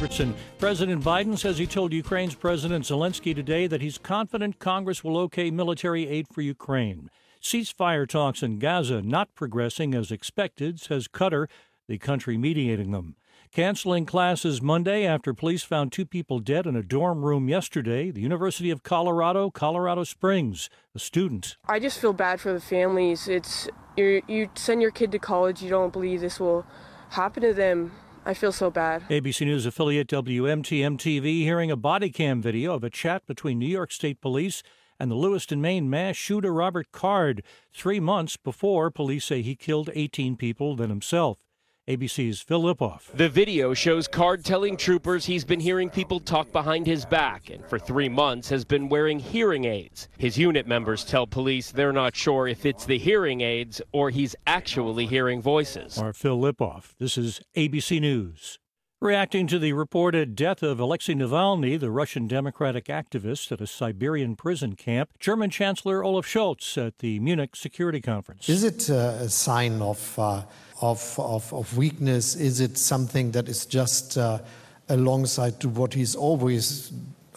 Sivertson. President Biden says he told Ukraine's President Zelensky today that he's confident Congress will okay military aid for Ukraine. Ceasefire talks in Gaza not progressing as expected, says Qatar, the country mediating them. Canceling classes Monday after police found 2 people dead in a dorm room yesterday. The University of Colorado, Colorado Springs, a student. I just feel bad for the families. You send your kid to college, you don't believe this will happen to them. I feel so bad. ABC News affiliate WMTM-TV hearing a body cam video of a chat between New York State Police and the Lewiston, Maine mass shooter Robert Card 3 months before police say he killed 18 people, then himself. ABC's Phil Lipoff. The video shows Card telling troopers he's been hearing people talk behind his back and for 3 months has been wearing hearing aids. His unit members tell police they're not sure if it's the hearing aids or he's actually hearing voices. Our Phil Lipoff. This is ABC News. Reacting to the reported death of Alexei Navalny, the Russian Democratic activist at a Siberian prison camp, German Chancellor Olaf Scholz at the Munich Security Conference. Is it a sign of weakness? Is it something that is just alongside to what he always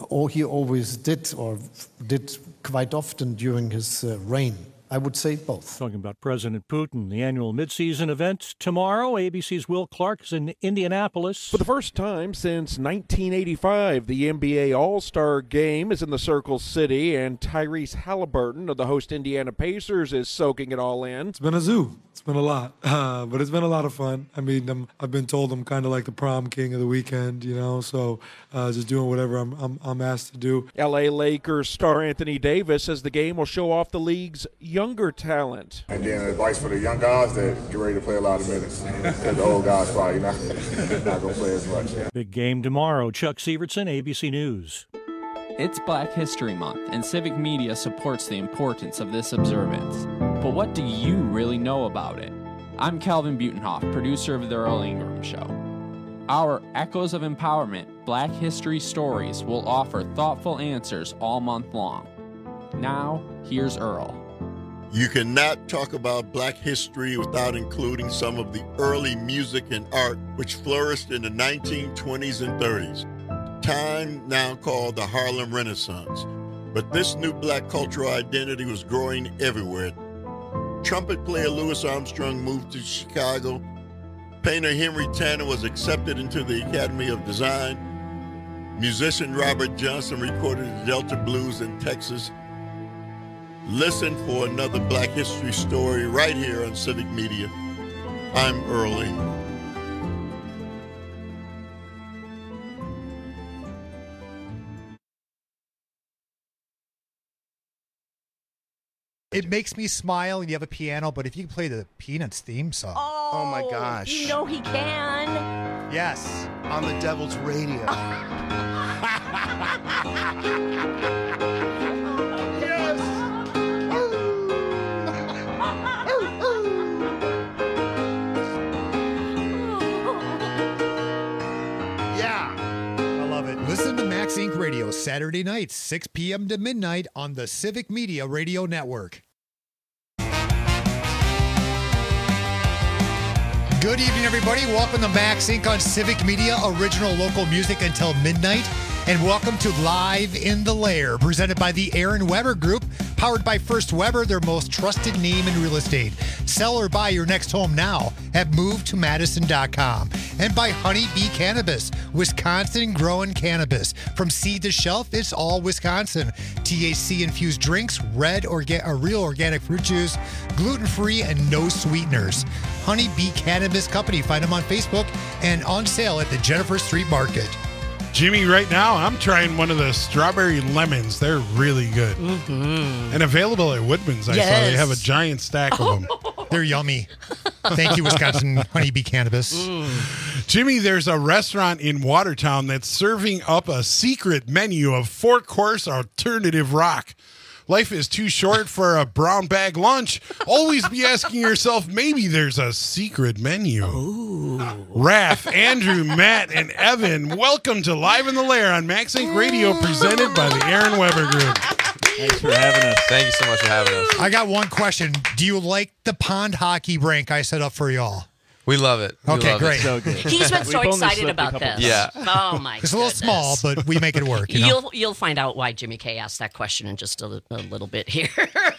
did quite often during his reign? I would say both. Talking about President Putin, the annual midseason event tomorrow. ABC's Will Clark is in Indianapolis. For the first time since 1985, the NBA All-Star Game is in the Circle City, and Tyrese Halliburton of the host Indiana Pacers is soaking it all in. It's been a zoo. It's been a lot, but it's been a lot of fun. I mean, I've been told I'm kind of like the prom king of the weekend, so just doing whatever I'm asked to do. L.A. Lakers star Anthony Davis says the game will show off the league's younger talent. And then advice for the young guys that get ready to play a lot of minutes. Because the old guys probably not going to play as much. Big game tomorrow. Chuck Sivertson, ABC News. It's Black History Month, and Civic Media supports the importance of this observance. But what do you really know about it? I'm Calvin Butenhoff, producer of The Earl Ingram Show. Our Echoes of Empowerment Black History Stories will offer thoughtful answers all month long. Now, here's Earl. You cannot talk about Black history without including some of the early music and art which flourished in the 1920s and 30s. Time now called the Harlem Renaissance. But this new Black cultural identity was growing everywhere. Trumpet player Louis Armstrong moved to Chicago. Painter Henry Tanner was accepted into the Academy of Design. Musician Robert Johnson recorded the Delta Blues in Texas. Listen for another Black history story right here on Civic Media. I'm Earl Ingram. It makes me smile and you have a piano, but if you can play the Peanuts theme song. Oh my gosh. You know he can. Yes. On the Devil's Radio. Listen to Max Inc. Radio Saturday nights, 6 p.m. to midnight on the Civic Media Radio Network. Good evening, everybody. Welcome to Max Inc. on Civic Media, original local music until midnight. And welcome to Live in the Lair, presented by the Aaron Weber Group, powered by First Weber, their most trusted name in real estate. Sell or buy your next home now at MoveToMadison.com. And by Honey Bee Cannabis, Wisconsin-grown cannabis. From seed to shelf, it's all Wisconsin. THC-infused drinks, real organic fruit juice, gluten-free, and no sweeteners. Honey Bee Cannabis Company. Find them on Facebook and on sale at the Jennifer Street Market. Jimmy, right now, I'm trying one of the strawberry lemons. They're really good. Mm-hmm. And available at Woodman's. I saw they have a giant stack of them. They're yummy. Thank you, Wisconsin Honeybee Cannabis. Jimmy, there's a restaurant in Watertown that's serving up a secret menu of 4-course alternative rock. Life is too short for a brown bag lunch. Always be asking yourself, maybe there's a secret menu. Ooh. Raph, Andrew, Matt, and Evan, welcome to Live in the Lair on Max Inc. Radio, presented by the Aaron Weber Group. Thanks for having us. Thank you so much for having us. I got one question. Do you like the pond hockey rink I set up for y'all? We love it. We Okay, love great. It. So good. He's been so We've only excited slipped a about couple this. Yeah. Oh my. It's a little small, but we make it work. You know? You'll find out why Jimmy K asked that question in just a little bit here.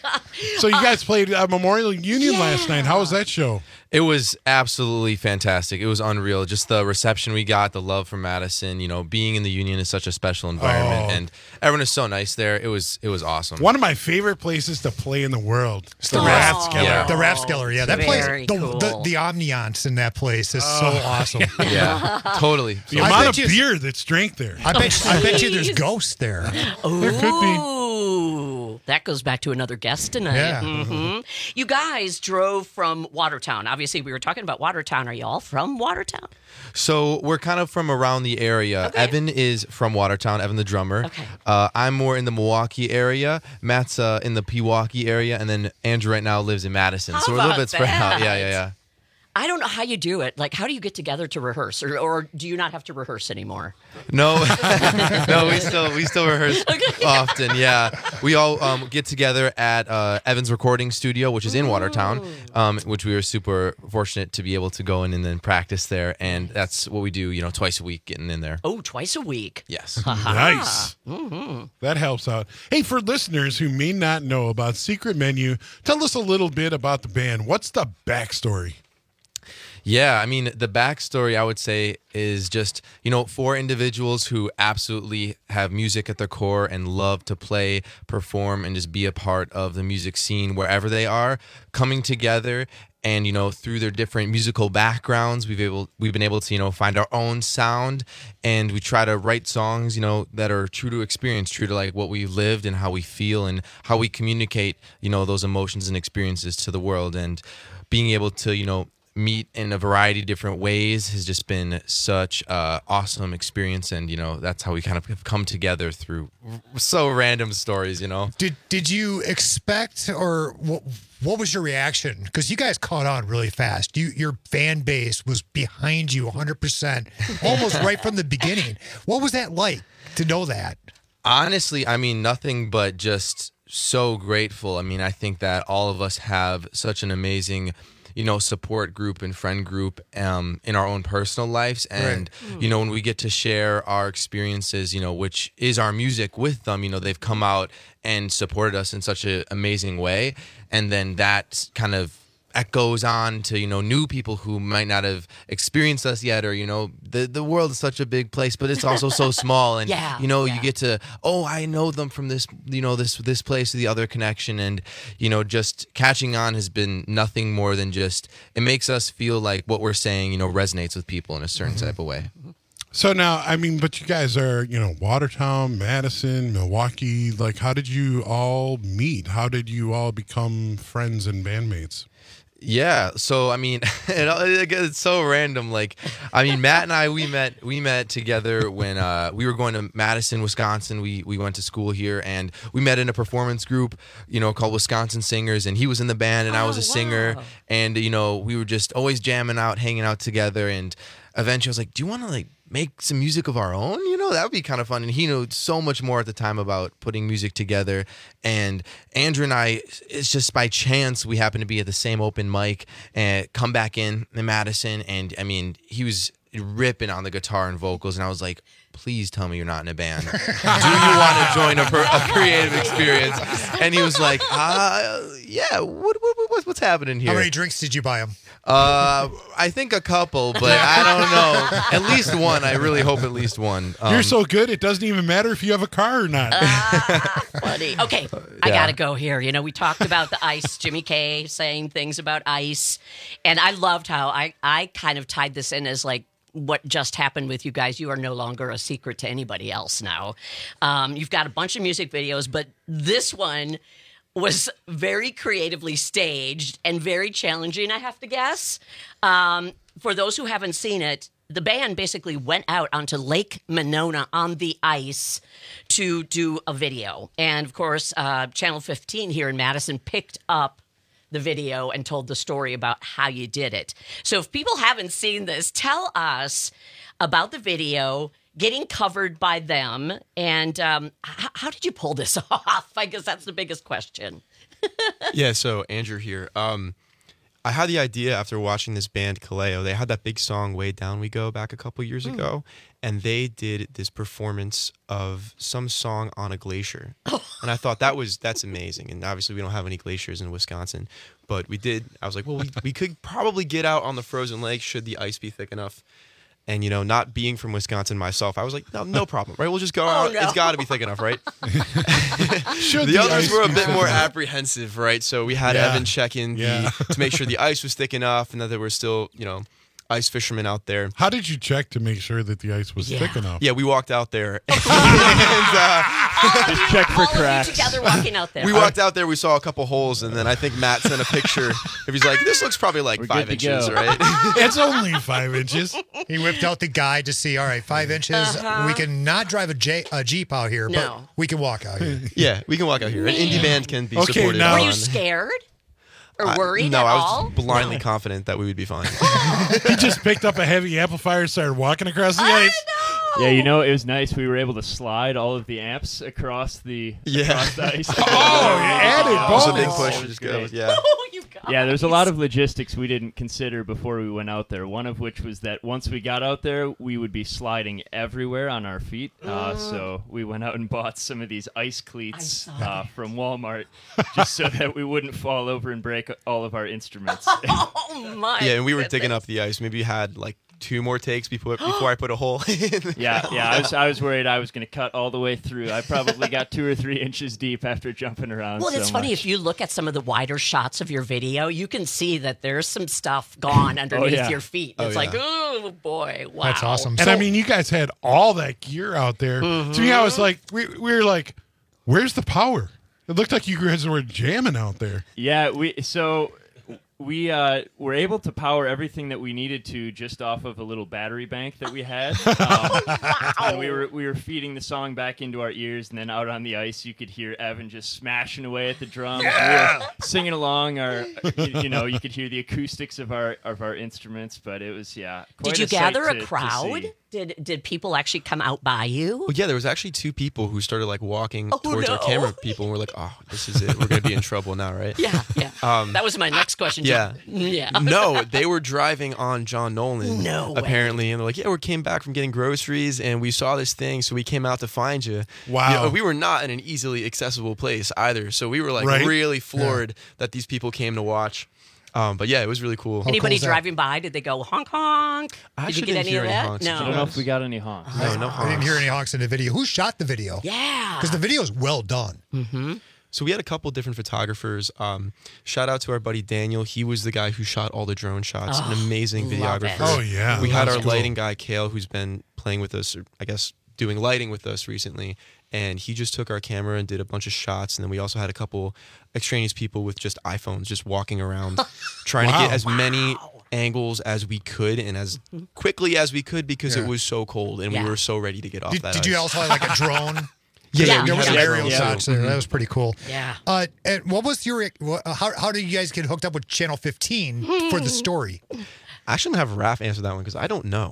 So you guys played Memorial Union last night. How was that show? It was absolutely fantastic. It was unreal. Just the reception we got, the love from Madison. You know, being in the Union is such a special environment, and everyone is so nice there. It was awesome. One of my favorite places to play in the world. It's the Rathskeller. Yeah. The Rathskeller, yeah. That place, Very the cool. ambiance in that place is so awesome. Yeah, totally. The I amount bet of you- beer that's drank there. I bet you there's ghosts there. There could be. Ooh, that goes back to another guest tonight. Yeah. Mhm. You guys drove from Watertown. Obviously, we were talking about Watertown. Are you all from Watertown? So we're kind of from around the area. Okay. Evan is from Watertown, Evan the drummer. Okay. I'm more in the Milwaukee area. Matt's in the Pewaukee area, and then Andrew right now lives in Madison. How So we're a little about bit spread out. that? Yeah. I don't know how you do it. Like, how do you get together to rehearse, or do you not have to rehearse anymore? No, no, we still rehearse often. Yeah, we all get together at Evan's recording studio, which is in Watertown, which we were super fortunate to be able to go in and then practice there, and that's what we do. You know, twice a week, getting in there. Oh, twice a week. Yes. Nice. That helps out. Hey, for listeners who may not know about Secret Menu, tell us a little bit about the band. What's the backstory? Yeah, I mean, the backstory, I would say, is just, you know, 4 individuals who absolutely have music at their core and love to play, perform, and just be a part of the music scene wherever they are, coming together. And, you know, through their different musical backgrounds, we've been able to, you know, find our own sound, and we try to write songs, you know, that are true to experience, true to like what we've lived and how we feel and how we communicate, you know, those emotions and experiences to the world. And being able to, you know, meet in a variety of different ways has just been such an awesome experience, and you know that's how we kind of have come together through so random stories. You know, Did you expect, or what was your reaction? Because you guys caught on really fast. Your fan base was behind you 100%, almost right from the beginning. What was that like to know that? honestly, I mean nothing but just so grateful. I mean, I think that all of us have such an amazing, you know, support group and friend group in our own personal lives. And, you know, when we get to share our experiences, you know, which is our music with them, you know, they've come out and supported us in such an amazing way. And then that kind of echoes on to, you know, new people who might not have experienced us yet, or, you know, the world is such a big place, but it's also so small. And, you know, you get to, oh, I know them from this, you know, this place to the other connection. And, you know, just catching on has been nothing more than just, it makes us feel like what we're saying, you know, resonates with people in a certain type of way. So now, I mean, but you guys are, you know, Watertown, Madison, Milwaukee. Like, how did you all meet? How did you all become friends and bandmates? Yeah, so I mean, it's so random. Like, I mean, Matt and I, we met together when we were going to Madison, Wisconsin. We went to school here, and we met in a performance group, you know, called Wisconsin Singers, and he was in the band, and I was a singer, and you know, we were just always jamming out, hanging out together, and eventually I was like, "Do you want to like make some music of our own? You know, that would be kind of fun." And he knew so much more at the time about putting music together. And Andrew and I, it's just by chance we happened to be at the same open mic and come back in Madison. And I mean, he was ripping on the guitar and vocals, and I was like, please tell me you're not in a band. Do you want to join a creative experience? And he was like, yeah, what's happening here? How many drinks did you buy him? I think a couple, but I don't know. At least one. I really hope at least one. You're so good, it doesn't even matter if you have a car or not. Funny. Okay, I gotta go here. You know, we talked about the ice, Jimmy K saying things about ice, and I loved how I kind of tied this in as like, what just happened with you guys. You are no longer a secret to anybody else now. You've got a bunch of music videos, but this one was very creatively staged and very challenging, I have to guess. For those who haven't seen it, the band basically went out onto Lake Monona on the ice to do a video. And of course, Channel 15 here in Madison picked up the video and told the story about how you did it. So if people haven't seen this, tell us about the video, getting covered by them, and how did you pull this off? I guess that's the biggest question. Yeah, so Andrew here. I I had the idea after watching this band Kaleo. They had that big song "Way Down We Go" back a couple years ago, and they did this performance of some song on a glacier. And I thought that's amazing. And obviously we don't have any glaciers in Wisconsin, but we did. I was like, well, we could probably get out on the frozen lake should the ice be thick enough. And, not being from Wisconsin myself, I was like, no problem, right? We'll just go out. No. It's got to be thick enough, right? The others were a bit more apprehensive, right? So we had Evan check in to make sure the ice was thick enough and that there were still, ice fishermen out there. How did you check to make sure that the ice was thick enough? Yeah, we walked out there. Just check for cracks. Together walking out there. We walked out there, we saw a couple holes, and then I think Matt sent a picture. If he's like, this looks probably like 5 inches, right? It's only 5 inches. He whipped out the guide to see, all right, 5 inches. We can not drive a Jeep out here, but we can walk out here. Yeah, we can walk out here. An indie band can be supported. Were you scared? Or worried No, at I was all? just blindly confident that we would be fine. He just picked up a heavy amplifier and started walking across the ice. Yeah, it was nice. We were able to slide all of the amps across the ice. Added bonus. It was a big push. Just go. Yeah. Yeah, there's a lot of logistics we didn't consider before we went out there. One of which was that once we got out there, we would be sliding everywhere on our feet. So we went out and bought some of these ice cleats from Walmart just so that we wouldn't fall over and break all of our instruments. Oh, my Yeah, and we were digging up the ice. Maybe you had like 2 more takes before I put a hole in. Yeah. I was worried I was going to cut all the way through. I probably got 2 or 3 inches deep after jumping around. Well, it's funny. If you look at some of the wider shots of your video, you can see that there's some stuff gone underneath your feet. It's like, oh boy, wow. That's awesome. And I mean, you guys had all that gear out there. To me, I was like, we were like, where's the power? It looked like you guys were jamming out there. Yeah, we were able to power everything that we needed to just off of a little battery bank that we had. And we were feeding the song back into our ears, and then out on the ice you could hear Evan just smashing away at the drums. Yeah! We were singing along. You could hear the acoustics of our instruments, but it was quite Did you gather a crowd? Did people actually come out by you? Well, yeah, there was actually 2 people who started like walking towards our camera people, and we're like, oh, this is it. We're gonna be in trouble now, right? Yeah. That was my next question. Yeah. Yeah. No, they were driving on John Nolan. No way. Apparently, and they're like, yeah, we came back from getting groceries, and we saw this thing, so we came out to find you. Wow. We were not in an easily accessible place either, so we were like really floored that these people came to watch. But yeah, it was really cool. Anybody driving by? Did they go honk honk? Did you get any of that? Honks. No. I don't know if we got any honks. No honks. I didn't hear any honks in the video. Who shot the video? Yeah. Because the video is well done. Mm-hmm. So we had a couple different photographers. Shout out to our buddy Daniel. He was the guy who shot all the drone shots. An amazing videographer. Oh, yeah. We had our lighting guy, Kale, who's been playing with us, or I guess doing lighting with us recently. And he just took our camera and did a bunch of shots. And then we also had a couple extraneous people with just iPhones just walking around trying to get as many angles as we could and as quickly as we could because it was so cold and we were so ready to get off that Did you also have like a drone? Yeah, there was had aerial shots there. That was pretty cool. Yeah. And what was your? How did you guys get hooked up with Channel 15 for the story? I shouldn't have Raph answer that one because I don't know.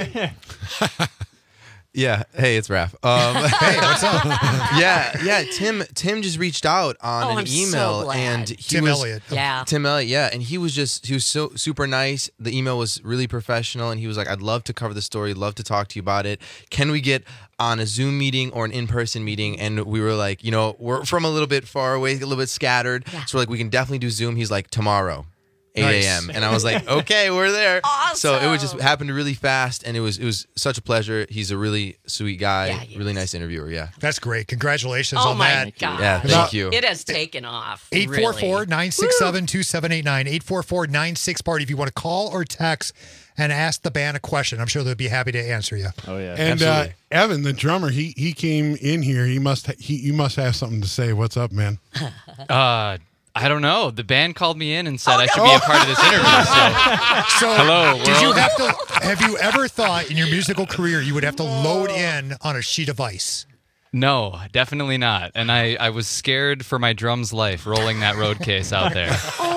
Yeah. Hey, it's Raph. Hey, what's up? Yeah. Tim just reached out on an email, and Tim Elliott. Yeah. Tim Elliott. Yeah, and he was so super nice. The email was really professional, and he was like, "I'd love to cover the story. Love to talk to you about it. Can we get on a Zoom meeting or an in-person meeting?" And we were like, we're from a little bit far away, a little bit scattered, so we're like, we can definitely do Zoom. He's like, tomorrow. 8 a.m. And I was like, okay, we're there. Awesome. So it was just happened really fast, and it was such a pleasure. He's a really sweet guy, really nice interviewer. Yeah, that's great. Congratulations on on that. that. God. Yeah, thank you. It has taken off. 844-967-2789. 844-96-PARTY if you want to call or text and ask the band a question. I'm sure they'll be happy to answer you. Oh yeah. And Evan, the drummer, he came in here. You must have something to say. What's up, man? I don't know. The band called me in and said I should be a part of this interview. So hello. Have you ever thought in your musical career you would have to load in on a sheet of ice? No, definitely not. And I was scared for my drum's life rolling that road case out there.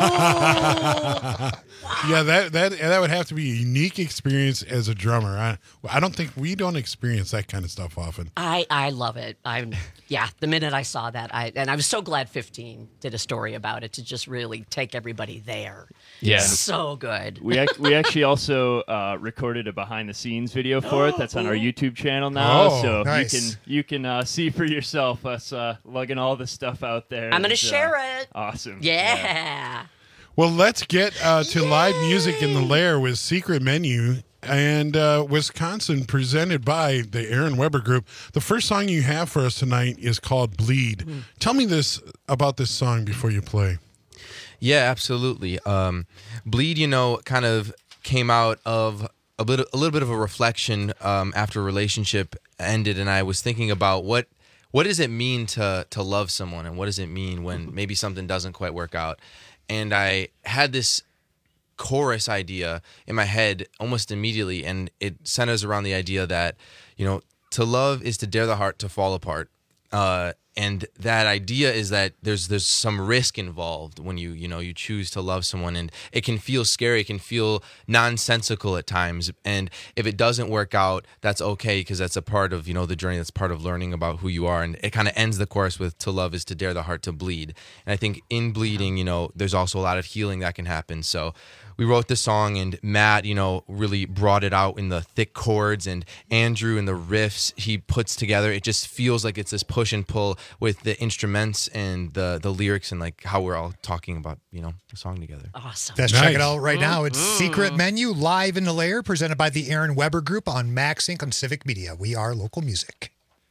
Yeah, that would have to be a unique experience as a drummer. I don't think we don't experience that kind of stuff often. I love it. The minute I saw that, I was so glad 15 did a story about it to just really take everybody there. Yeah, so good. We actually also recorded a behind the scenes video for it. That's on our YouTube channel now. Oh, so nice. you can see for yourself us lugging all the stuff out there. I'm gonna share it. Awesome. Yeah. Well, let's get to live music in the Lair with Secret Menu and Wisconsin, presented by the Aaron Weber Group. The first song you have for us tonight is called Bleed. Tell me about this song before you play. Yeah, absolutely. Bleed, kind of came out of a little bit of a reflection after a relationship ended, and I was thinking about what does it mean to love someone, and what does it mean when maybe something doesn't quite work out. And I had this chorus idea in my head almost immediately, and it centers around the idea that, to love is to dare the heart to fall apart. And that idea is that there's some risk involved when you choose to love someone, and it can feel scary, it can feel nonsensical at times. And if it doesn't work out, that's okay, because that's a part of the journey. That's part of learning about who you are. And it kind of ends the chorus with "To love is to dare the heart to bleed." And I think in bleeding, there's also a lot of healing that can happen. So we wrote the song, and Matt, really brought it out in the thick chords, and Andrew in the riffs he puts together. It just feels like it's this push and pull with the instruments and the lyrics, and like how we're all talking about, the song together. Awesome. Let's check it out right now. It's Secret Menu, live in the Lair, presented by the Aaron Weber Group on Max Inc. on Civic Media. We are local music.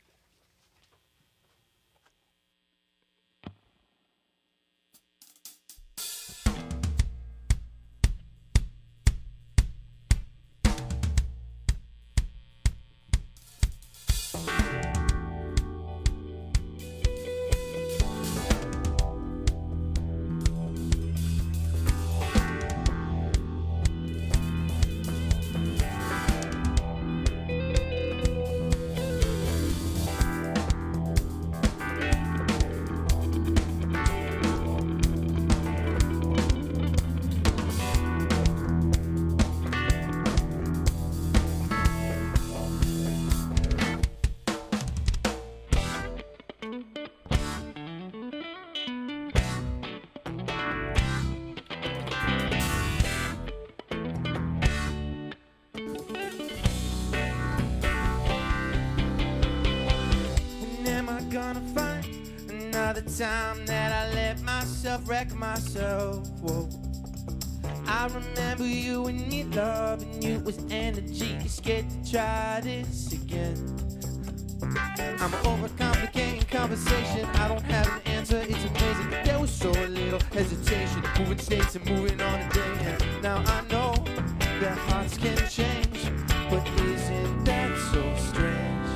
Time that I let myself wreck myself. Whoa. I remember you when you loving you was energy. You're scared to try this again. I'm overcomplicating conversation. I don't have an answer. It's amazing. There was so little hesitation. Moving states and moving on a day. And now I know that hearts can change, but isn't that so strange?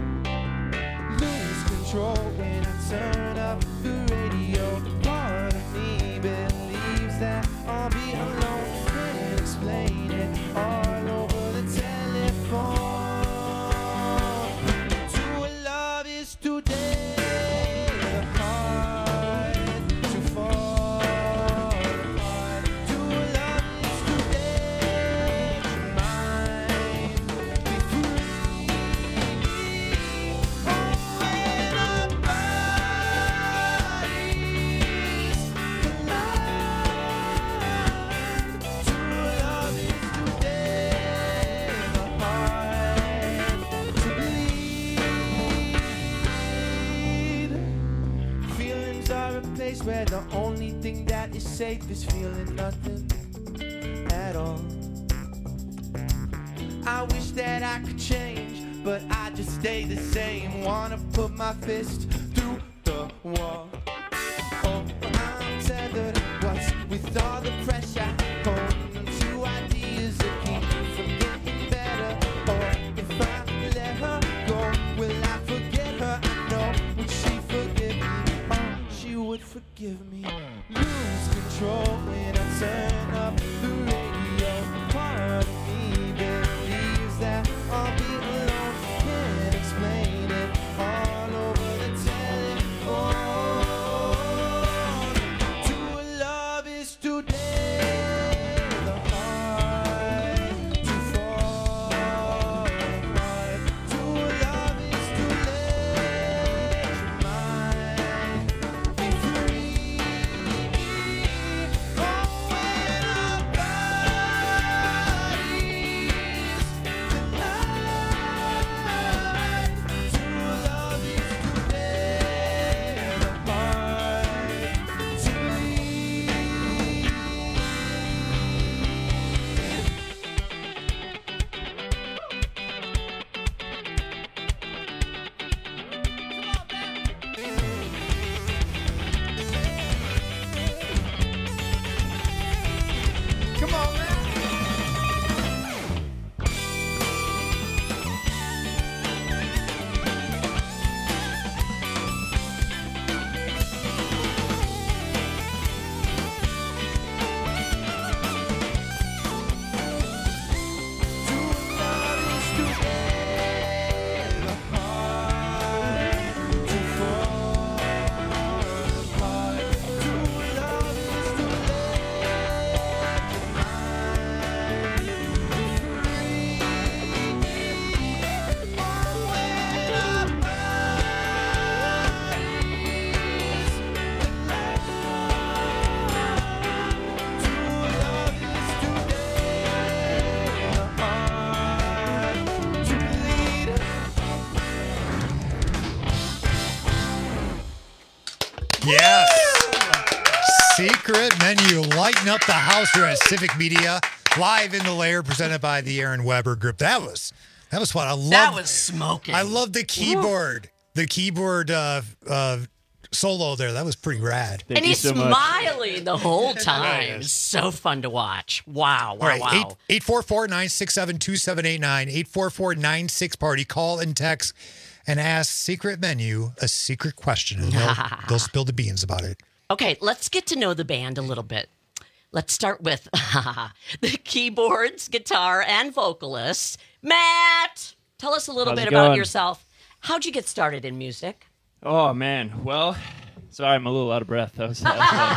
Lose control when I turn up the radio. Part of me believes that I'll be alone. Can't explain it all over the telephone. To love is to dare the heart to fall apart. To love is to dare your mind be free. Oh, when our bodies collide. To love is to dare the heart to bleed. Feelings are a place where the only thing that is safe is feeling nothing at all. I wish that I could change, but I just stay the same. Wanna put my fist through the wall. Oh, I'm tethered. What's with all the pressure? Holding on to ideas that keep me from getting better. Or if I let her go, will I forget her? I know, would she forgive me? Oh, she would forgive me. Lose control when I turn up the radio. Part of me believes that I'll be alone. Can't explain it all Yes. Secret Menu, lighten up the house here at Civic Media, live in the lair, presented by the Aaron Weber Group. That was fun. That was smoking. I love the keyboard. The keyboard solo there. That was pretty rad. And he's smiling the whole time. It's so fun to watch. Wow. All right, 844-967-2789, 844-96-PARTY. Call and text and ask Secret Menu a secret question, and they'll spill the beans about it. Okay, let's get to know the band a little bit. Let's start with the keyboards, guitar, and vocalist. Matt, tell us a little bit about yourself. How'd you get started in music? Oh, man. Well, sorry, I'm a little out of breath. That was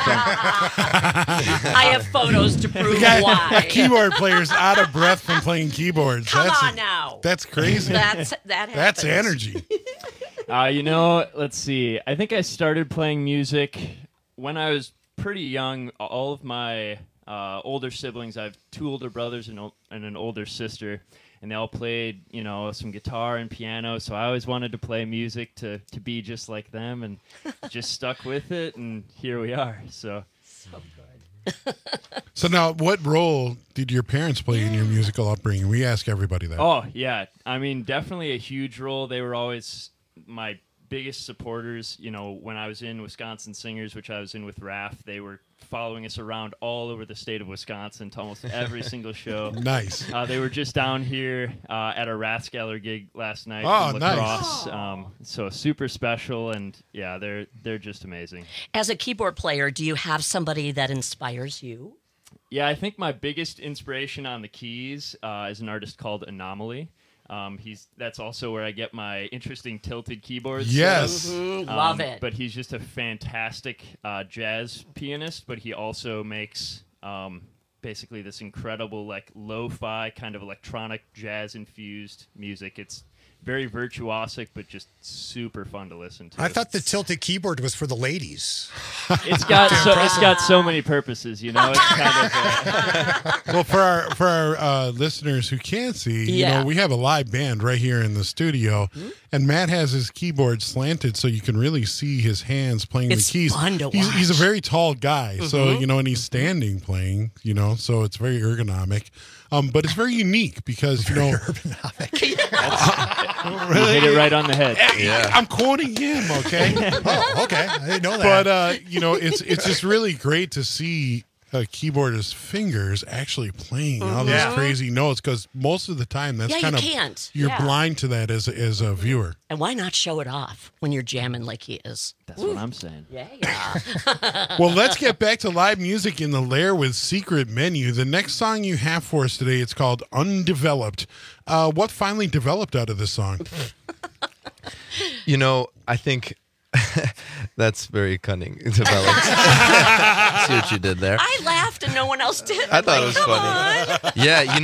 I have photos to prove why. A keyboard player's out of breath from playing keyboards. Come on now. That's crazy. That That's energy. Let's see. I think I started playing music when I was pretty young. All of my older siblings, I have 2 older brothers and an older sister, and they all played, some guitar and piano. So I always wanted to play music to be just like them, and just stuck with it, and here we are. So good. So now, what role did your parents play in your musical upbringing? We ask everybody that. Oh, yeah. I mean, definitely a huge role. They were always my biggest supporters. When I was in Wisconsin Singers, which I was in with Raph, they were following us around all over the state of Wisconsin to almost every single show. Nice. They were just down here at a Rathskeller gig last night. Oh, from nice. Lacrosse. So super special, and yeah, they're just amazing. As a keyboard player, do you have somebody that inspires you? Yeah, I think my biggest inspiration on the keys is an artist called Anomaly. That's also where I get my interesting tilted keyboards. Yes. Love it. But he's just a fantastic jazz pianist, but he also makes basically this incredible lo-fi kind of electronic jazz infused music. It's very virtuosic, but just super fun to listen to. I thought the tilted keyboard was for the ladies. It's got so many purposes, It's kind of well, for our listeners who can't see, we have a live band right here in the studio, and Matt has his keyboard slanted so you can really see his hands playing the keys. It's fun to watch. He's a very tall guy, so and he's standing playing, so it's very ergonomic. But it's very unique because ergonomic. You hit it right on the head. Yeah. I'm quoting him, okay? Oh, okay. I didn't know that. But it's just really great to see a keyboardist's fingers actually playing all these crazy notes, because most of the time that's kind of you're blind to that as a viewer. And why not show it off when you're jamming like he is? That's what I'm saying. Yeah. Well, let's get back to live music in the lair with Secret Menu. The next song you have for us today, it's called Undeveloped. What finally developed out of this song? I think that's very cunning. Developed. See what you did there. I laughed and no one else did. I thought it was funny. Yeah,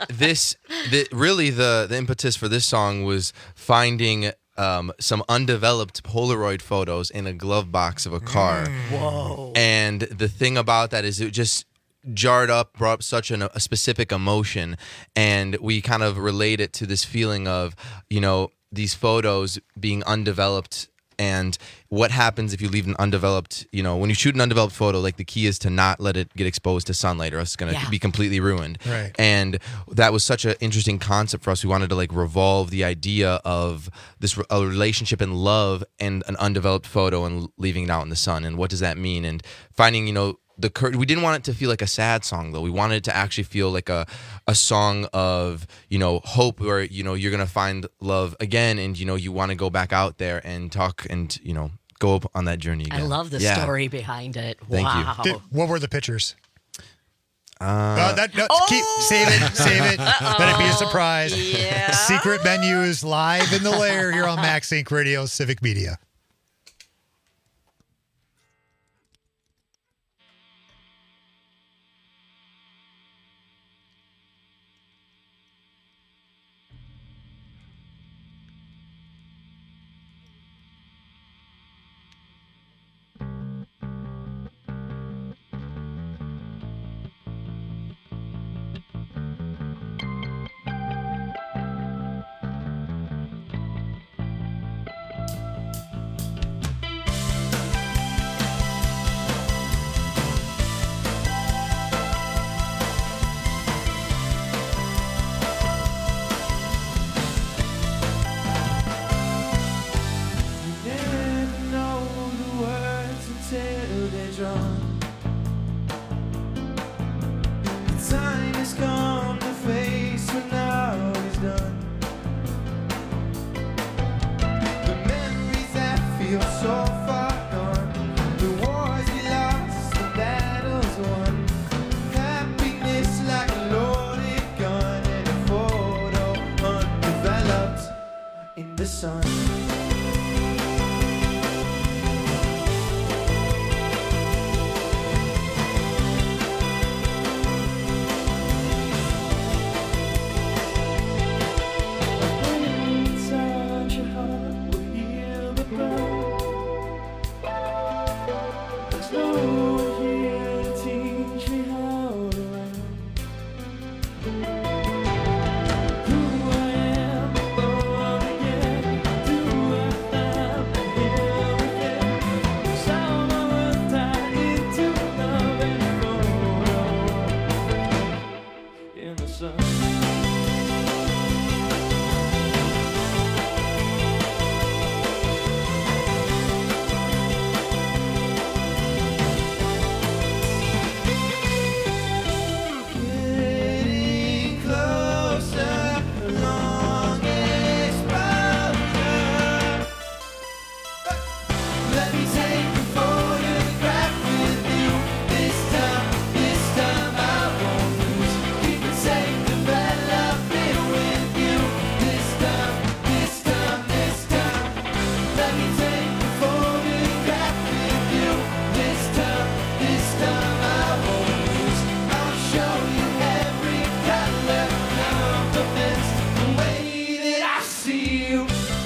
the impetus for this song was finding some undeveloped Polaroid photos in a glove box of a car. Whoa. And the thing about that is it just brought up such a specific emotion, and we kind of relate it to this feeling of, these photos being undeveloped. And what happens if you leave an undeveloped, when you shoot an undeveloped photo, the key is to not let it get exposed to sunlight, or else it's going to be completely ruined. Right. And that was such an interesting concept for us. We wanted to revolve the idea of a relationship and love and an undeveloped photo and leaving it out in the sun. And what does that mean? And finding, we didn't want it to feel like a sad song, though. We wanted it to actually feel like a song of, hope, where, you're going to find love again, and, you want to go back out there and talk and, go up on that journey again. I love the story behind it. Thank you. What were the pictures? Save it. Let it be a surprise. Yeah. Secret Menu is live in the lair here on Max Inc. Radio, Civic Media. You're so far gone. The wars we lost, the battles won. Happiness like a loaded gun and a photo undeveloped in the sun. Inside your heart will heal the burn. There's no one here to teach me how to run. Who I am, born again. Do I have the hill again? Some of us died into love and photo in the sun. Getting closer, long exposure. Let me take a photograph with you. This time I won't lose. Keep it safe, develop it with you. This time. Let me take a photograph with you. This time I won't lose. I'll show you every color compliments the way that I see you.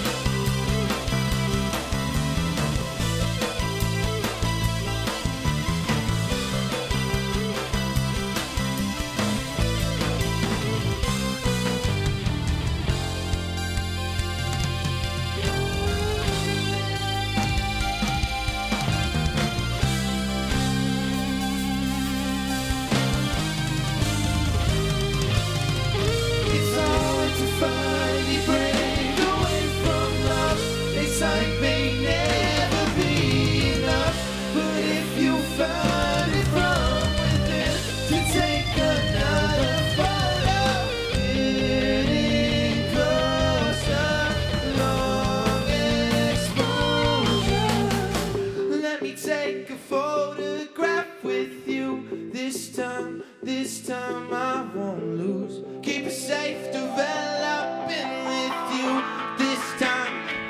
It's hard to find a break away from love. They say may never be enough. But if you find it from within to take another photo, getting closer, long exposure. Let me take a photograph with you. This time I won't lose. Keep it safe, developing with you. This time.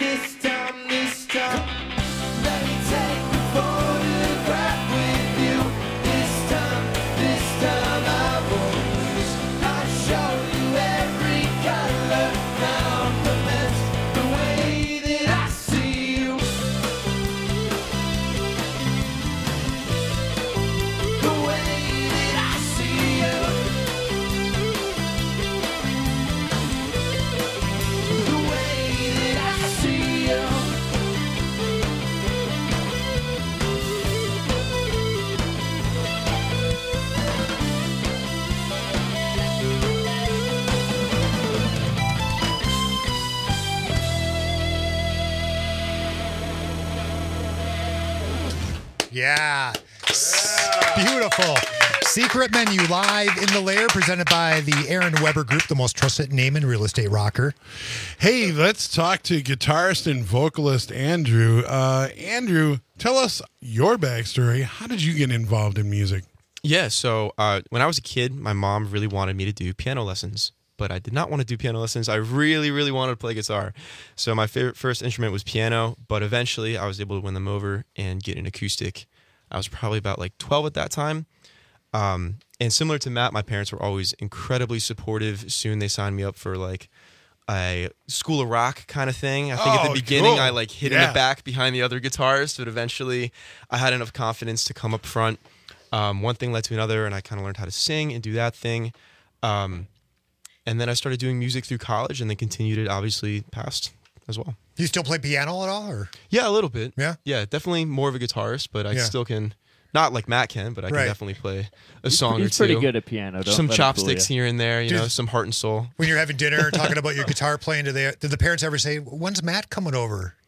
Let me take a photograph with you. This time I won't lose. I'll show you every color compliments the way that I see you. The way that I see you. The way that I see you. Yeah. Beautiful. Secret Menu live in the Lair, presented by the Aaron Weber Group, the most trusted name in real estate rocker. Hey, let's talk to guitarist and vocalist Andrew. Andrew, tell us your backstory. How did you get involved in music? Yeah, so when I was a kid, my mom really wanted me to do piano lessons, but I did not want to do piano lessons. I really, really wanted to play guitar. So my favorite first instrument was piano, but eventually I was able to win them over and get an acoustic. I was probably about like 12 at that time. And similar to Matt, my parents were always incredibly supportive. Soon they signed me up for like a School of Rock kind of thing. I think at the beginning cool. I like hid in the back behind the other guitarists, but eventually I had enough confidence to come up front. One thing led to another, and I kind of learned how to sing and do that thing. And then I started doing music through college, and then continued it obviously past as well. Do you still play piano at all? Or? Yeah, a little bit. Yeah? Yeah, definitely more of a guitarist, but I still can, not like Matt can, but I can definitely play a song or two. He's pretty good at piano. Some chopsticks here and there, you know, some heart and soul. When you're having dinner talking about your guitar playing, did the parents ever say, when's Matt coming over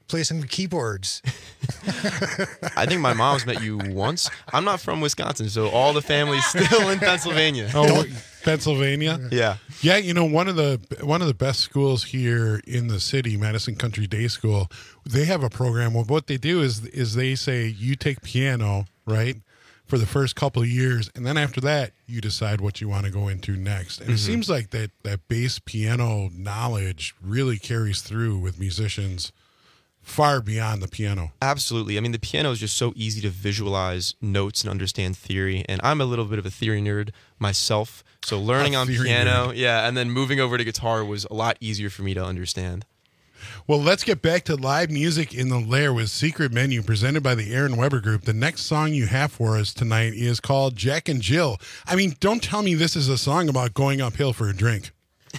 play some keyboards. I think my mom's met you once. I'm not from Wisconsin, so all the family's still in Pennsylvania. Oh, Pennsylvania? Yeah. Yeah, you know, one of the best schools here in the city, Madison Country Day School, they have a program. Well, what they do is they say you take piano, right, for the first couple of years, and then after that, you decide what you want to go into next. And it seems like that bass piano knowledge really carries through with musicians far beyond the piano. Absolutely. I mean, the piano is just so easy to visualize notes and understand theory. And I'm a little bit of a theory nerd myself. So learning on piano, and then moving over to guitar was a lot easier for me to understand. Well, let's get back to live music in the Lair with Secret Menu presented by the Aaron Weber Group. The next song you have for us tonight is called Jack and Jill. I mean, don't tell me this is a song about going uphill for a drink.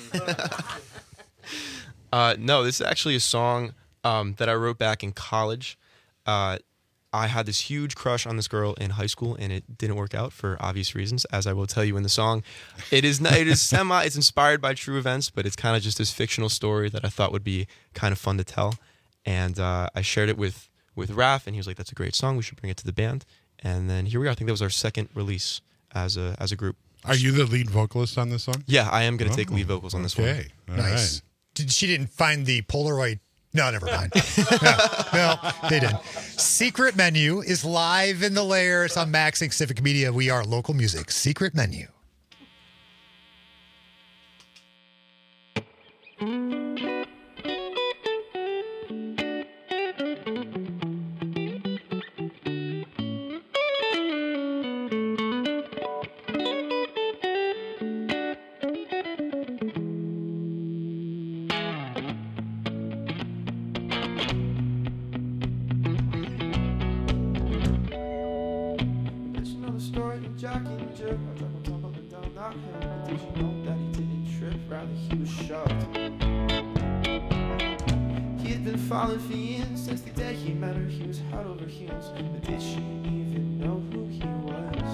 No, this is actually a song that I wrote back in college. I had this huge crush on this girl in high school, and it didn't work out for obvious reasons, as I will tell you in the song. It's inspired by true events, but it's kind of just this fictional story that I thought would be kind of fun to tell. And I shared it with Raph, and he was like, "That's a great song. We should bring it to the band." And then here we are. I think that was our second release as a group. Are you the lead vocalist on this song? Yeah, I am going to take lead vocals on this one. Okay, Nice. Right. She didn't find the Polaroid. No, never mind. No, they didn't. Secret Menu is live in the Lair. It's on Maxing Civic Media. We are local music. Secret Menu. Jack and Jill, I drove him tumbling down that hill. But did you know that he didn't trip, rather he was shoved? He had been falling for years since the day he met her. He was head over heels, but did she even know who he was?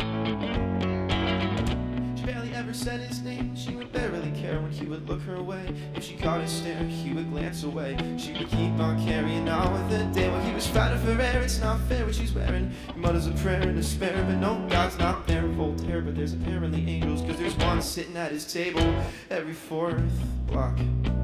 She barely ever said his name. She would barely care when he would look her way. If she caught his stare, he would glance away. She would keep on carrying on with the day while he was fighting for air. It's not fair what she's wearing. He mutters a prayer in despair, but no, God's not there. Voltaire, but there's apparently angels, cause there's one sitting at his table every fourth block.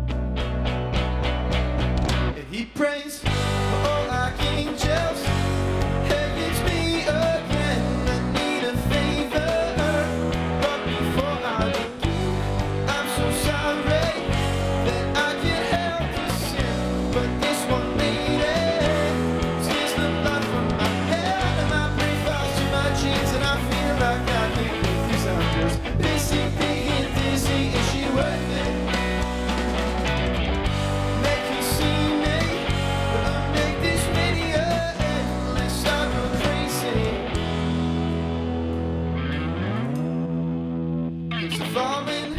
And he prays, oh, like angels. Hey, it's me again. I need a favor, but before I begin, I'm so sorry that I can't help but sin. But this one made it. Tears the blood from my head, and my brain falls to my cheeks, and I feel like I can't breathe, cause I'm just busy being dizzy. Is she worth it? Make you see me, but make this video endless. I go crazy. It's evolving.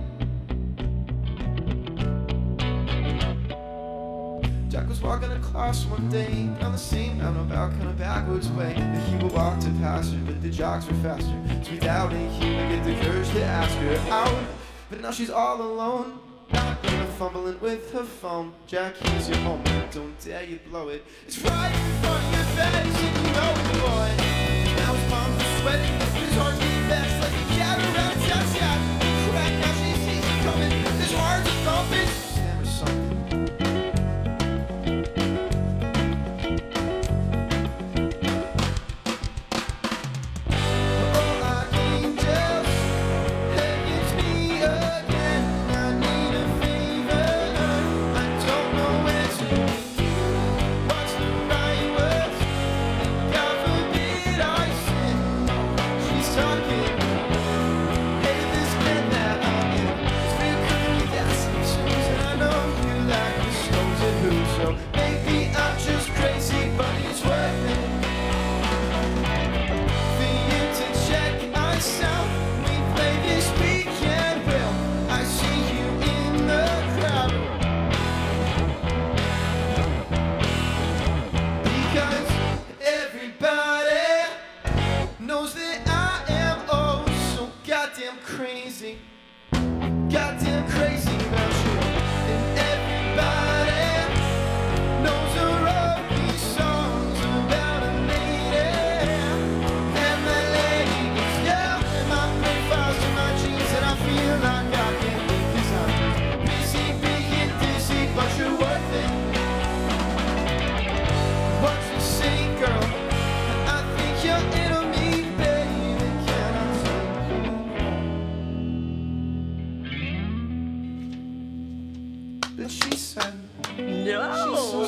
Jack was walking across one day down the same roundabout, kind of backwards way that he would walk to pass her, but the jocks were faster. So he doubted he would get the courage to ask her out. But now she's all alone, not even fumbling with her phone. Jack, here's your moment, don't dare you blow it. It's right in front of your face, and you know it, boy. Now his palms are sweating, his heart beating fast like a cat around a test shot. Crack, now she sees it coming, his heart's a thumping. Stammer something.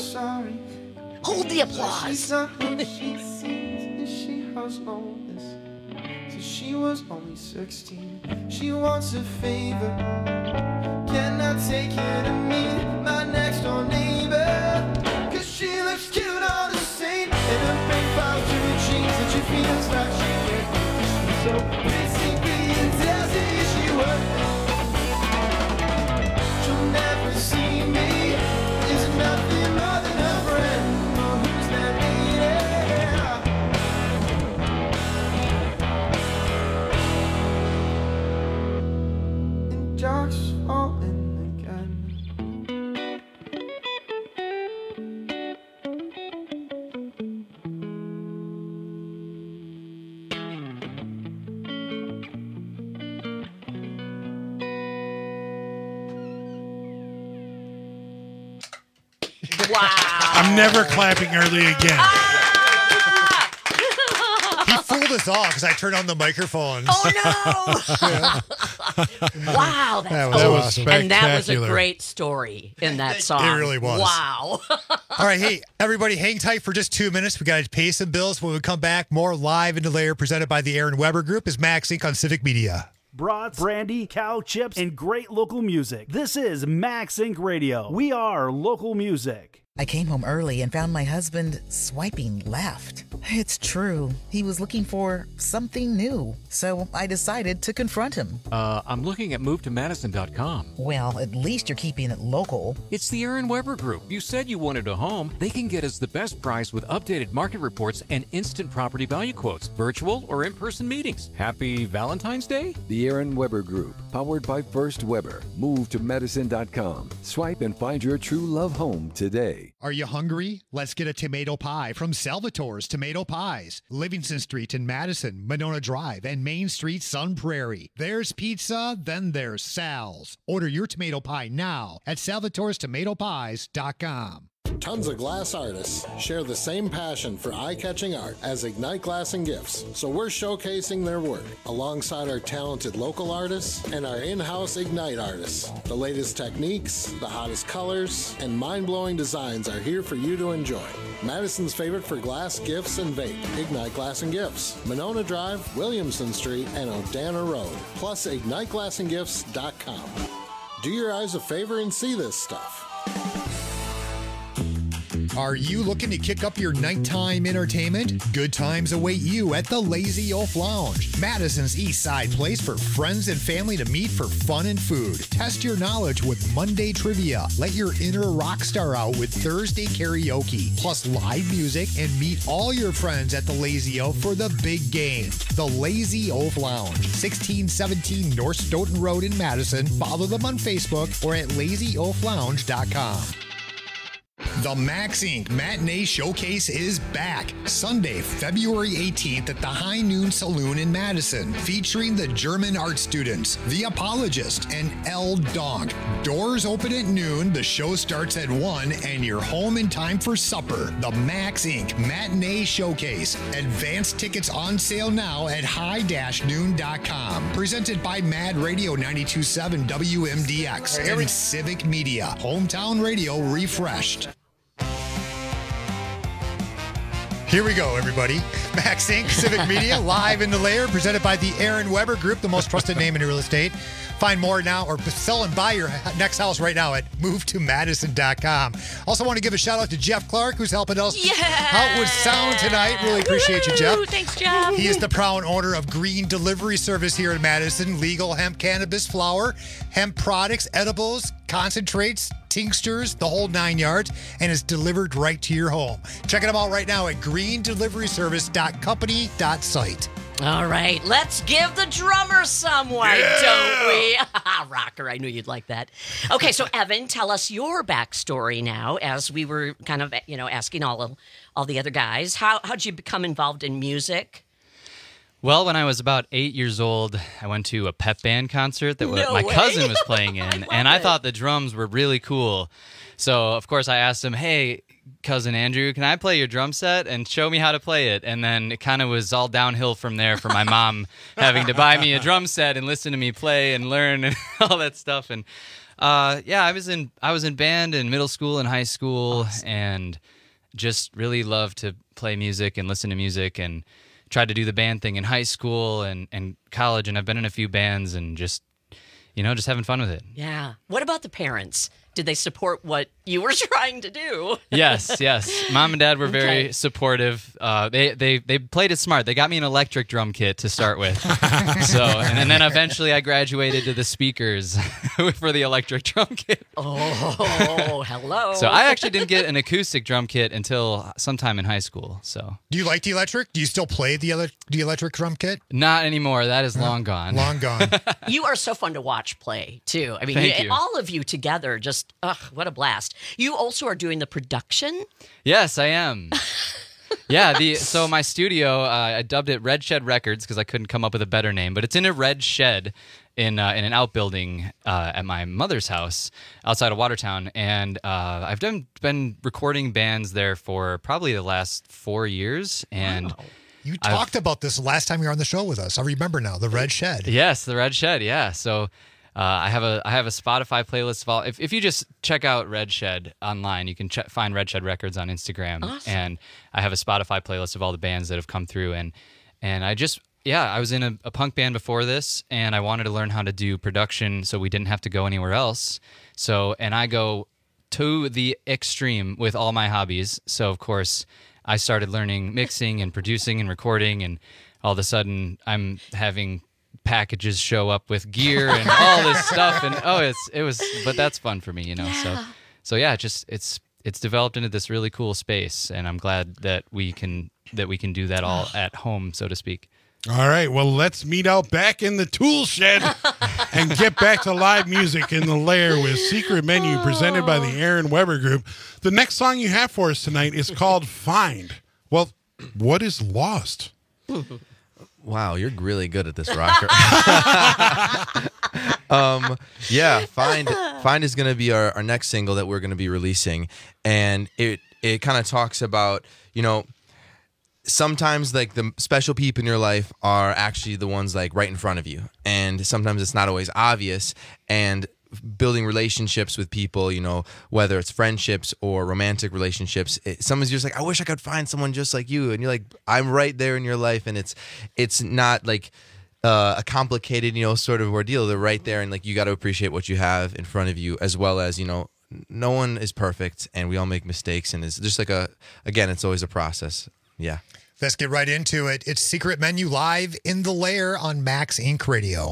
sorry. Hold the applause. She's not who she seems, and she has known this since she was only 16. She wants a favor. Can I take her to meet my next door neighbor? Cause she looks cute on the same, and her pink files to her jeans, and she feels like she can't. She's so basically and tells her she worth it. She'll never see me. Is nothing more than a friend. Oh, who's that lady? And dark's falling again. Wow. I'm never clapping early again. He fooled us all because I turned on the microphones. Oh no! Wow, that's That was awesome. And that was a Spectacular. great story in that song. It really was. Wow. All right, hey, everybody, hang tight for just 2 minutes. We got to pay some bills. When we come back, more Live in the Lair presented by the Aaron Weber Group is Max Inc. on Civic Media. Brats, brandy, cow chips, and great local music. This is Max Inc. Radio. We are local music. I came home early and found my husband swiping left. It's true. He was looking for something new. So I decided to confront him. I'm looking at movetomadison.com. Well, at least you're keeping it local. It's the Aaron Weber Group. You said you wanted a home. They can get us the best price with updated market reports and instant property value quotes, virtual or in-person meetings. Happy Valentine's Day? The Aaron Weber Group, powered by First Weber. Move to Madison.com. Swipe and find your true love home today. Are you hungry? Let's get a tomato pie from Salvatore's Tomato Pies. Livingston Street in Madison, Monona Drive, and Main Street, Sun Prairie. There's pizza, then there's Sal's. Order your tomato pie now at salvatorestomatopies.com. Tons of glass artists share the same passion for eye-catching art as Ignite Glass and Gifts, so we're showcasing their work alongside our talented local artists and our in-house Ignite artists. The latest techniques, the hottest colors, and mind-blowing designs are here for you to enjoy. Madison's favorite for glass, gifts, and vape, Ignite Glass and Gifts, Monona Drive, Williamson Street, and Odana Road, plus IgniteGlassandGifts.com. Do your eyes a favor and see this stuff. Are you looking to kick up your nighttime entertainment? Good times await you at the Lazy Oaf Lounge, Madison's East Side place for friends and family to meet for fun and food. Test your knowledge with Monday trivia. Let your inner rock star out with Thursday karaoke, plus live music, and meet all your friends at the Lazy Oaf for the big game. The Lazy Oaf Lounge, 1617 North Stoughton Road in Madison. Follow them on Facebook or at lazyoaflounge.com. The Max Inc. Matinee Showcase is back Sunday, February 18th at the High Noon Saloon in Madison, featuring the German art students, The Apologist, and L. Donk. Doors open at noon, the show starts at 1, and you're home in time for supper. The Max Inc. Matinee Showcase. Advance tickets on sale now at high-noon.com. Presented by Mad Radio 92.7 WMDX and Civic Media. Hometown radio refreshed. Here we go, everybody. Max Inc., Civic Media, live in the lair, presented by the Aaron Weber Group, the most trusted name in real estate. Find more now or sell and buy your next house right now at movetomadison.com. Also want to give a shout out to Jeff Clark, who's helping us out with sound tonight. Really appreciate you, Jeff. Thanks, Jeff. He is the proud owner of Green Delivery Service here in Madison. Legal hemp cannabis flower, hemp products, edibles, concentrates, tinctures, the whole 9 yards, and is delivered right to your home. Check them out right now at greendeliveryservice.company.site. All right, let's give the drummer some, why don't we? Rocker, I knew you'd like that. Okay, so Evan, tell us your backstory now, as we were kind of, asking all the other guys. How'd you become involved in music? Well, when I was about 8 years old, I went to a pep band concert that my cousin was playing in, and I thought the drums were really cool. So, of course, I asked him, hey, Cousin Andrew, can I play your drum set and show me how to play it? And then it kind of was all downhill from there for my mom having to buy me a drum set and listen to me play and learn and all that stuff. And Yeah, I was in band in middle school and high school, and just really loved to play music and listen to music, and tried to do the band thing in high school and college, and I've been in a few bands, and just having fun with it. Yeah. What about the parents? Did they support what you were trying to do? Yes. Mom and Dad were very supportive. They played it smart. They got me an electric drum kit to start with. And then eventually I graduated to the speakers for the electric drum kit. Oh, hello. So I actually didn't get an acoustic drum kit until sometime in high school. So do you like the electric? Do you still play the electric drum kit? Not anymore. That is long gone. Long gone. You are so fun to watch play too. I mean, Thank you. all of you together, just what a blast. You also are doing the production? Yes, I am. Yeah, so my studio, I dubbed it Red Shed Records because I couldn't come up with a better name, but it's in a red shed in an outbuilding at my mother's house outside of Watertown, and I've been recording bands there for probably the last 4 years, and wow. You talked about this last time you were on the show with us. I remember now, the Red Shed. Yes, the Red Shed, yeah. So I have a Spotify playlist of all. If you just check out Red Shed online, you can find Red Shed Records on Instagram. Awesome. And I have a Spotify playlist of all the bands that have come through. And I was in a punk band before this, and I wanted to learn how to do production so we didn't have to go anywhere else. And I go to the extreme with all my hobbies. So of course I started learning mixing and producing and recording, and all of a sudden I'm having packages show up with gear and all this stuff, and but that's fun for me, Yeah. So yeah, it's developed into this really cool space, and I'm glad that we can do that all at home, so to speak. All right, well, let's meet out back in the tool shed and get back to live music in the Lair with Secret Menu presented by the Aaron Weber Group. The next song you have for us tonight is called Find. Well, what is lost? Wow, you're really good at this, Rocker. Yeah, Find is going to be our next single that we're going to be releasing, and it kind of talks about, sometimes like the special people in your life are actually the ones like right in front of you, and sometimes it's not always obvious, and building relationships with people, whether it's friendships or romantic relationships, someone's just like, I wish I could find someone just like you, and you're like, I'm right there in your life, and it's not like a complicated, sort of ordeal. They're right there, and like you got to appreciate what you have in front of you, as well as, no one is perfect, and we all make mistakes, and it's just like it's always a process. Yeah. Let's get right into it. It's Secret Menu live in the Lair on Max Inc. Radio.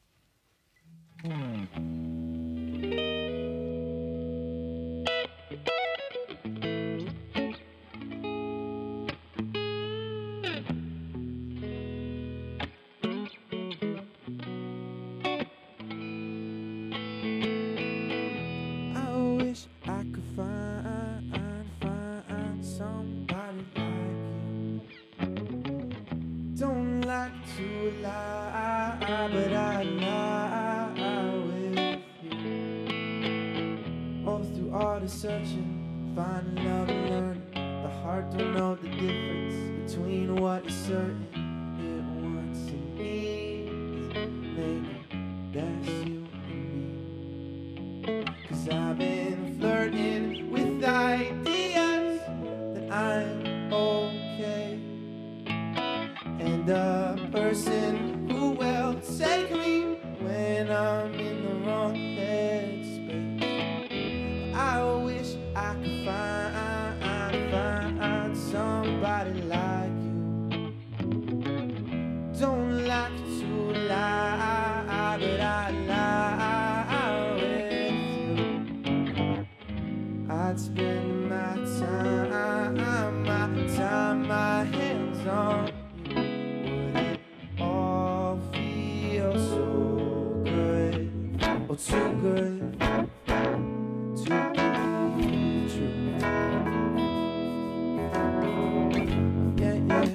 But I lie with you. All through all the searching, finding love and learning. The heart don't know the difference between what is certain. It wants and needs, maybe that's you and me. 'Cause I've been flirting with ideas that I'm okay, and a person who will take me when I'm in the wrong headspace. I wish I could find somebody like you. Don't like to lie, but I lie with you. I'd spend my time, my hands on you. So good, oh too good to be true. Yeah.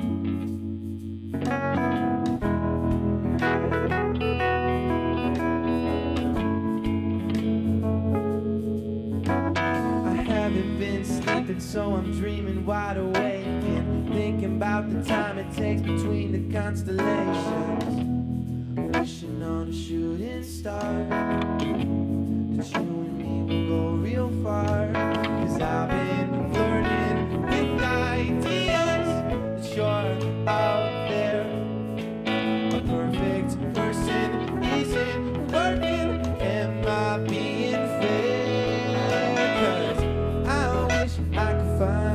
I haven't been sleeping, so I'm dreaming wide awake and thinking about the time it takes between the constellations. Wishing on a shooting star, that you and me will go real far. 'Cause I've been flirting with ideas that you're out there. A perfect person isn't working. Am I being fair? 'Cause I wish I could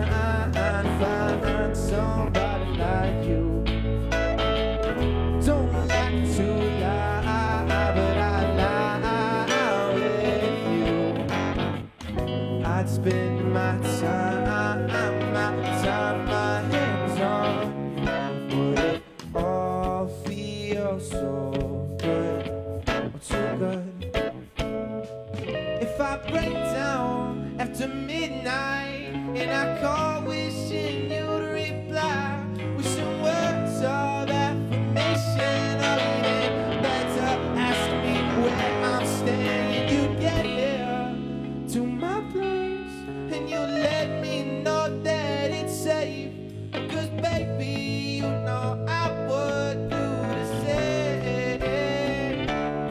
find somebody like you. Don't like to lie, but I lie with you. I'd spend my time, my hands on you. Would it all feel so good, or too good? If I break down after midnight and I call wishing you'd reply, wishing words of affirmation, or even better, ask me where I'm staying. You get here to my place and you let me know that it's safe. 'Cause baby, you know I would do the same.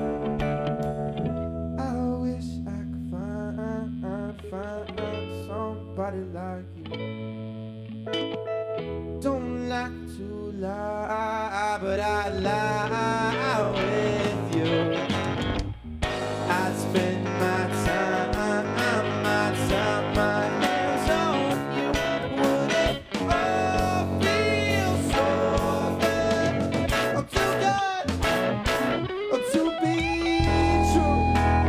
I wish I could find somebody like you. Don't like to lie, but I lie with you. I'd spend my hands on you. Would it all feel so good, or too good, or to be true?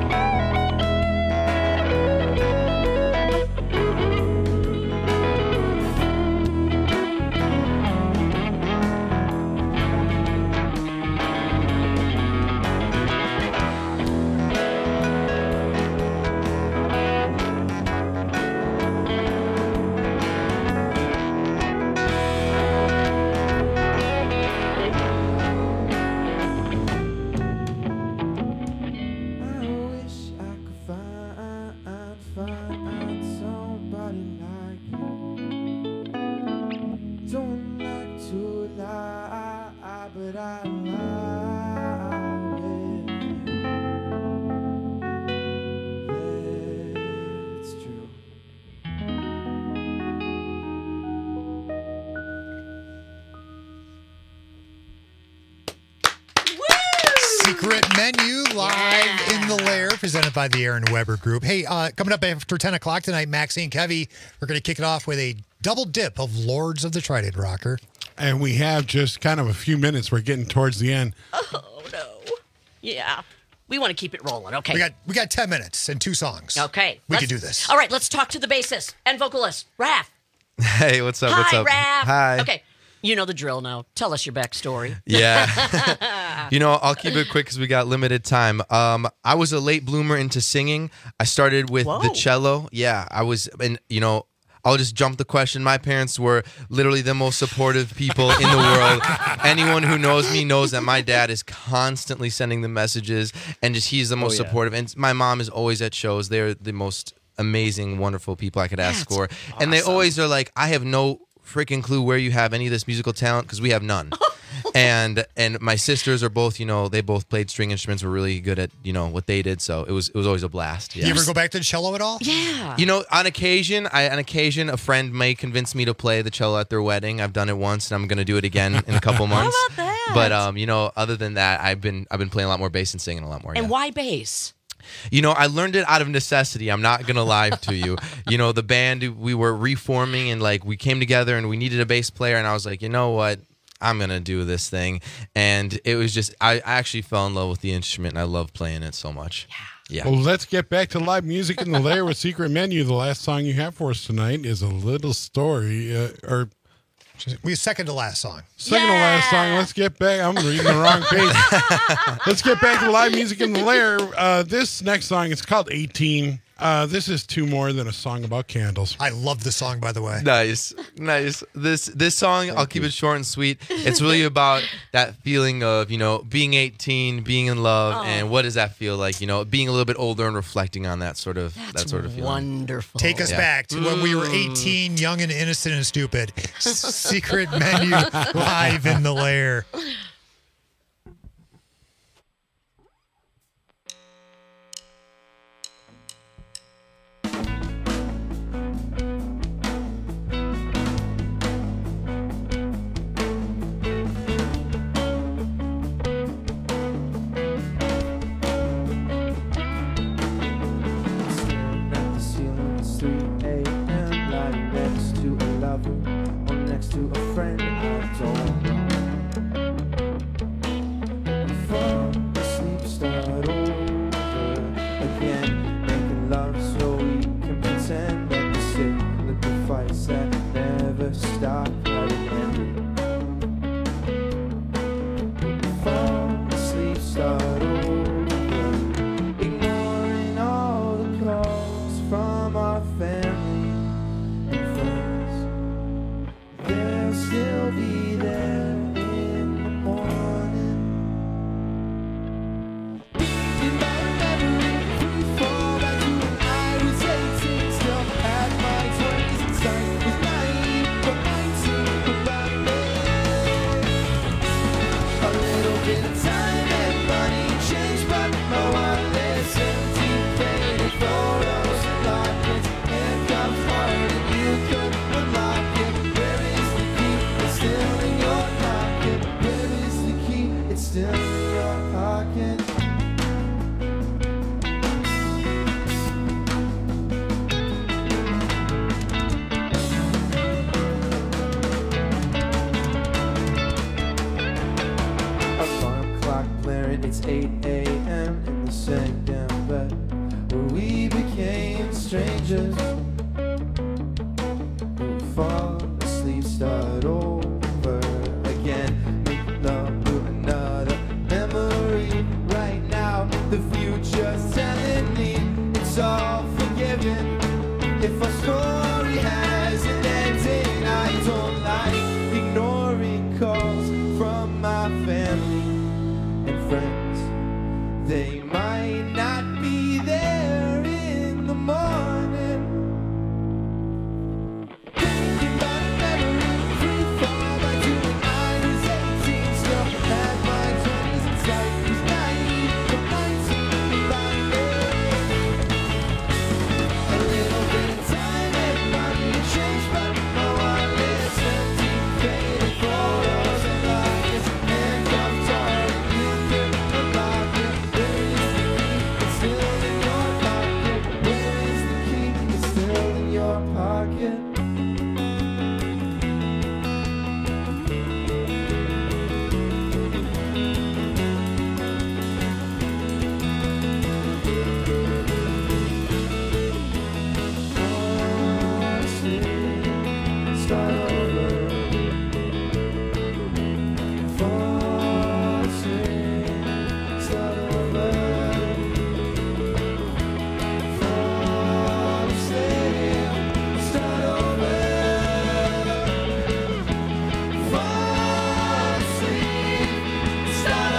I wish I could find somebody like you. Don't like to lie, but I lie with you. That's true. Secret Menu live in the lair, presented by the Aaron Weber Group. Hey, coming up after 10 o'clock tonight, Maxie and Kevy, we're going to kick it off with a double dip of Lords of the Trident Rocker. And we have just kind of a few minutes. We're getting towards the end. Oh, no. Yeah. We want to keep it rolling. Okay. We got 10 minutes and 2 songs. Okay. We can do this. All right, let's talk to the bassist and vocalist, Raph. Hey, what's up? Hi, What's up? Raph. Hi. Okay. You know the drill now. Tell us your backstory. Yeah. I'll keep it quick because we got limited time. I was a late bloomer into singing. I started with the cello. Yeah, I was, and I'll just jump the question. My parents were literally the most supportive people in the world. Anyone who knows me knows that my dad is constantly sending the messages, and he's the most supportive. And my mom is always at shows. They're the most amazing, wonderful people I could ask for. Awesome. And they always are like, I have no freaking clue where you have any of this musical talent because we have none. And my sisters are both, they both played string instruments, were really good at, what they did. So it was always a blast. Yeah. You ever go back to the cello at all? Yeah. On occasion, a friend may convince me to play the cello at their wedding. I've done it once, and I'm going to do it again in a couple months. How about that? But other than that, I've been playing a lot more bass and singing a lot more. And yeah. why bass? I learned it out of necessity. I'm not going to lie to you. The band, we were reforming, and we came together and we needed a bass player, and I was like, you know what? I'm going to do this thing. And it was just, I actually fell in love with the instrument, and I love playing it so much. Yeah. Well, let's get back to live music in the lair with Secret Menu. The last song you have for us tonight is A Little Story, We second to last song. Second to last song. Let's get back. I'm reading the wrong page. Let's get back to live music in the lair. This next song is called 18. This is Two More Than a Song About Candles. I love this song, by the way. Nice. This song, I'll keep it short and sweet. It's really about that feeling of, being 18, being in love, and what does that feel like, being a little bit older and reflecting on that sort of feeling. Wonderful. Take us back to when we were 18, young and innocent and stupid. Secret Menu live in the lair. Too just fall asleep, start over again. Make love to another memory. Right now, the future's telling me it's all forgiven. If our story has an ending, I don't like ignoring calls from my family and friends. They might not be there in the morning. Thinking about a memory, free fall by doing I was 18, still had my 20s in sight. Was naive, but 19 about it. A little bit of time and money changed, but no one listened to faded photos and lies. Handcuffed hard, you could unlock it. Where is the key? It's still in your pocket. Where is the key? It's still in your pocket. Start over. Fall asleep. Start over. Fall asleep. Start over. Fall asleep. Start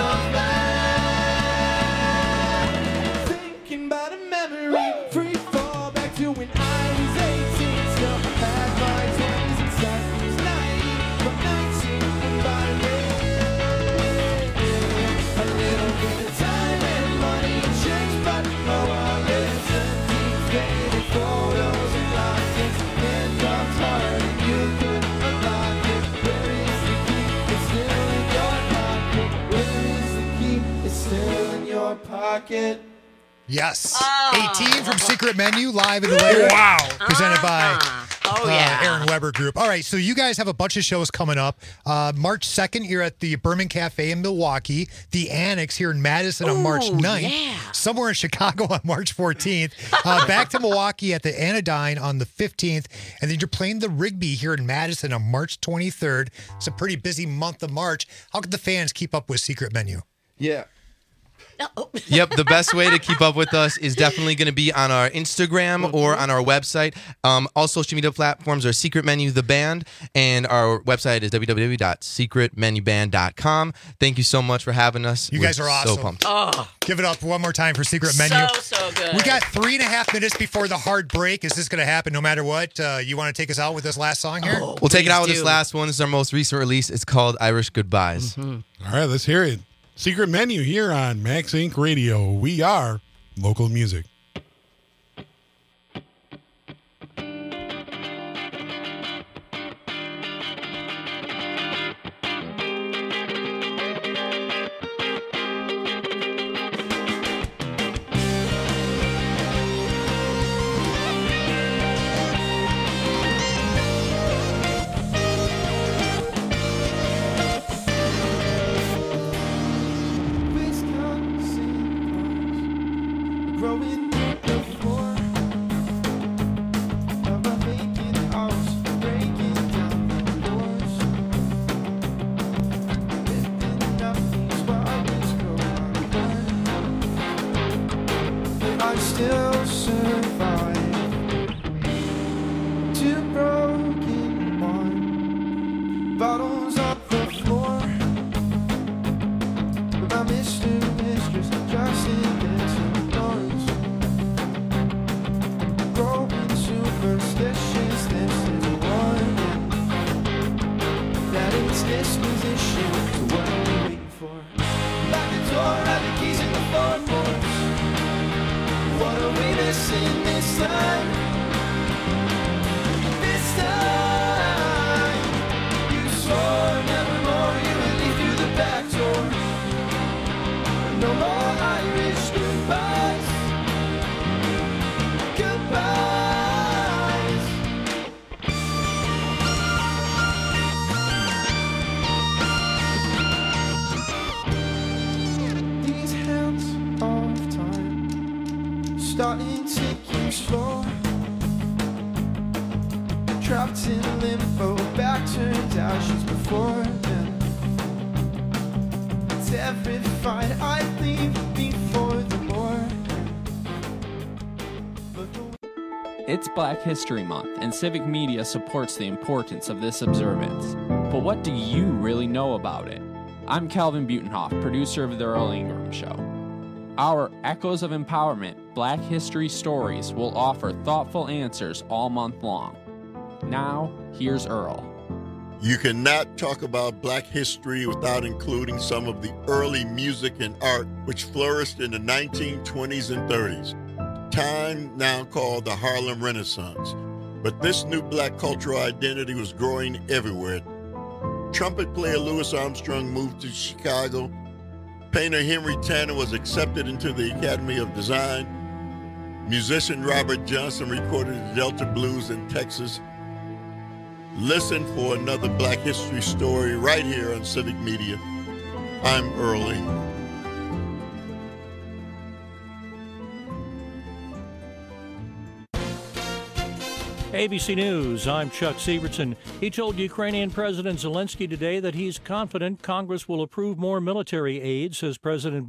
over. Thinking about a memory. Free fall back to when I was 18. Still had my 20s inside. Was naive, but 19 by way. A little bit of time and money changed, but no one listened. Deep faded photos and lockets. Handcuffed hard and you could unlock it. Where is the key? It's still in your pocket. Where is the key? It's still in your pocket. Yes. 18 from Secret Menu, live in the lair. Wow. Presented by Aaron Weber Group. All right, so you guys have a bunch of shows coming up. March 2nd, you're at the Berman Cafe in Milwaukee. The Annex here in Madison on March 9th. Somewhere in Chicago on March 14th. Back to Milwaukee at the Anodyne on the 15th. And then you're playing the Rigby here in Madison on March 23rd. It's a pretty busy month of March. How can the fans keep up with Secret Menu? Yeah. Yep, the best way to keep up with us is definitely going to be on our Instagram or on our website. All social media platforms are Secret Menu the Band, and our website is www.secretmenuband.com. Thank you so much for having us. You guys are awesome. So pumped. Oh, Give it up one more time for Secret Menu. so good. We got 3.5 minutes before the hard break. Is this going to happen no matter what? You want to take us out with this last song here? We'll take it out with this last one. This is our most recent release. It's called Irish Goodbyes. All right, let's hear it. Secret Menu here on Max Inc. Radio. We are local music. Growing through the floor of a vacant house, breaking down the doors, lifting up these walls, growing apart. But I still survive. Two broken wine bottles on the floor. But my Mr. Mistress just against the doors. Growing superstitious, this is one that is disposition to what are we waiting for? Lock the door, have the keys in the floorboards. What are we missing this time? This time you swore nevermore you would leave through the back door. No more Irish goodbyes. Goodbyes. These hands of time starting to keep slow. trapped in limbo, back turned ashes before them. Terrified I'd leave before the war. It's Black History Month, and Civic Media supports the importance of this observance. But what do you really know about it? I'm Calvin Butenhoff, producer of The Earl Ingram Show. Our Echoes of Empowerment Black History Stories will offer thoughtful answers all month long. Now, here's Earl. You cannot talk about Black history without including some of the early music and art which flourished in the 1920s and 30s. Time now called the Harlem Renaissance. But this new black cultural identity was growing everywhere. Trumpet player Louis Armstrong moved to Chicago. Painter Henry Tanner was accepted into the Academy of Design. Musician Robert Johnson recorded the Delta Blues in Texas. Listen for another Black history story right here on Civic Media. I'm Earl Ingram. ABC News, I'm Chuck Sievertson. He told Ukrainian President Zelensky today that he's confident Congress will approve more military aid, says President